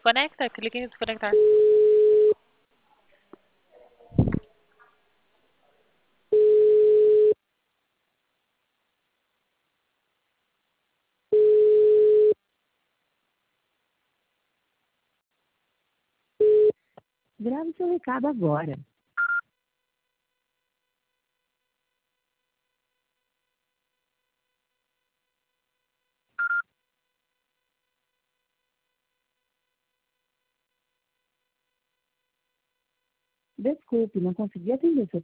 Desconecta, clique em desconectar. Grave seu recado agora. Desculpe, não consegui atender seu